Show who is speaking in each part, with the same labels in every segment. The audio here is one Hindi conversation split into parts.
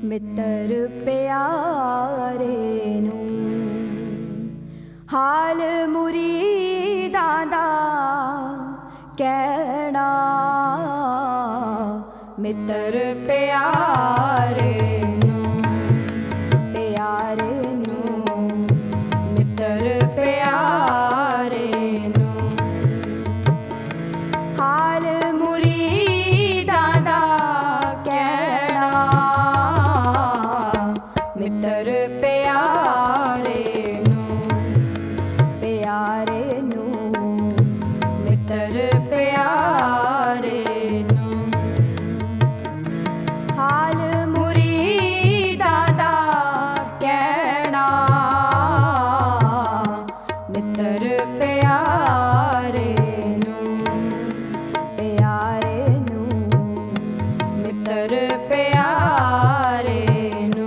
Speaker 1: मित्र प्यारे नू हाल मुरीदां दा कहना। मित्र प्यारे नू मित्र प्यारे नू हाल मुरीदां दा कहना। मित्र प्यारे नू मित्र प्यारे नू हाल मुरीदां दा कहना। मित्र प्यारे नू मित्र प्यारे नू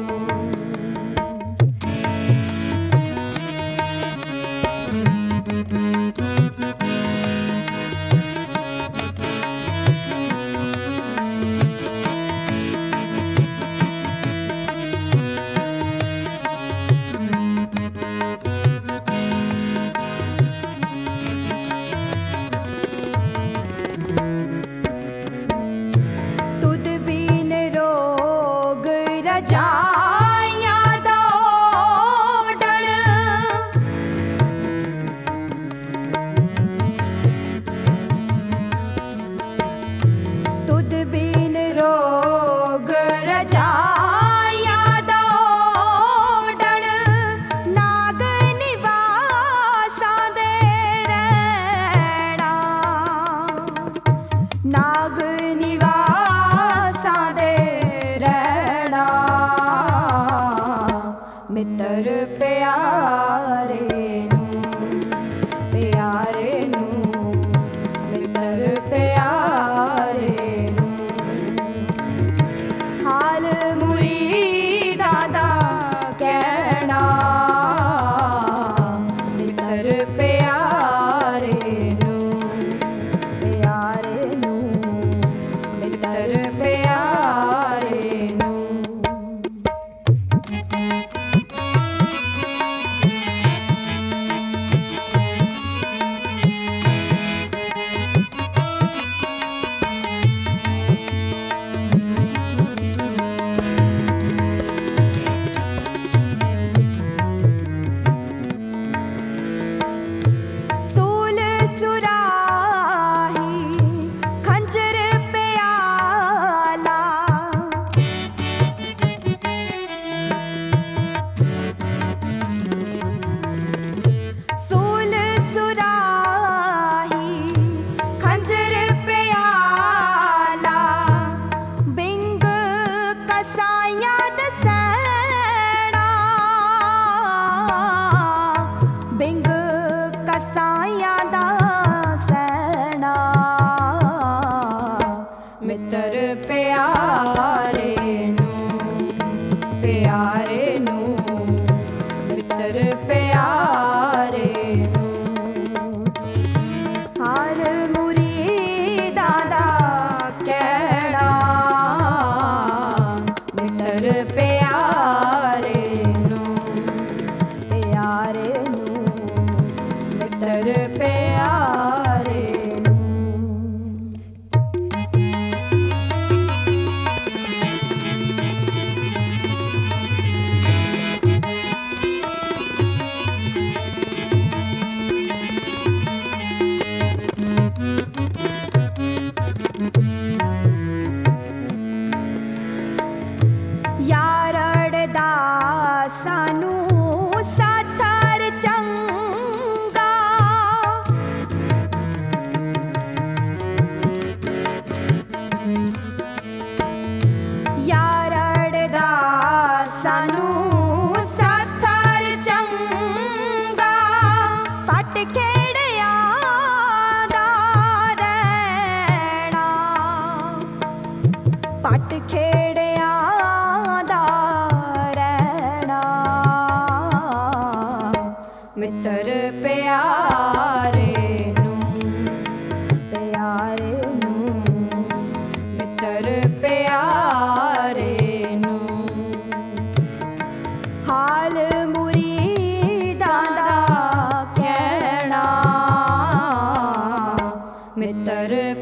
Speaker 1: तुद बीन रोग रजाइयां दौड़न। तुद बीन रोग रजाइयां दौड़न। नाग निवासां दे रहना। नाग निवासां दे रहना। मित्र प्यारे नू मित्र प्यारे नू हाल मुरीदां दा कहना। मित्र प्यारे नू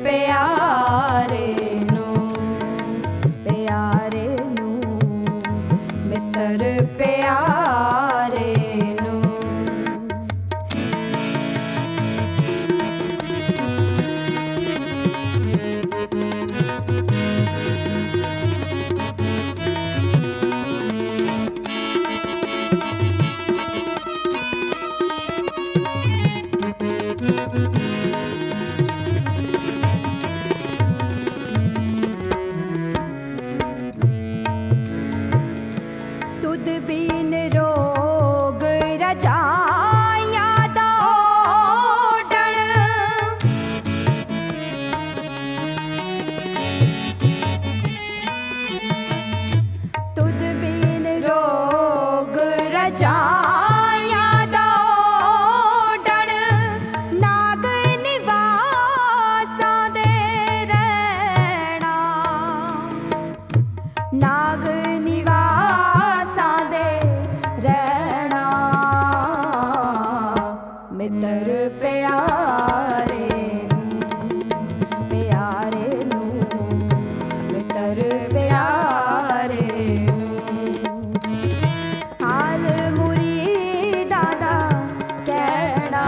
Speaker 1: ਪਿਆਰੇ ਨੂੰ, ਪਿਆਰੇ ਨੂੰ, ਮਿੱਤਰ ਪਿਆਰੇ ਨੂੰ। तुद बिन रोग रजाया दा ओढ़ण, तुद बिन रोग रजाया दा ओढ़ण, नाग निवासां दे रहना, नाग निवासां दे रहना। मित्र प्यारे नूं, प्यारे नूं, मित्र प्यारे नूं। हाल मुरीदां दा कहना,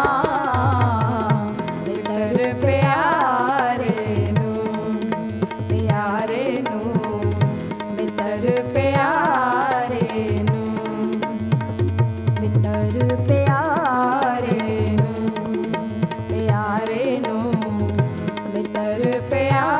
Speaker 1: मित्र प्यारे नूं, प्यारे नूं, मित्र प्यारे नूं, मित्र प्यारे नूं, प्यारे नूं, मित्र प्यारे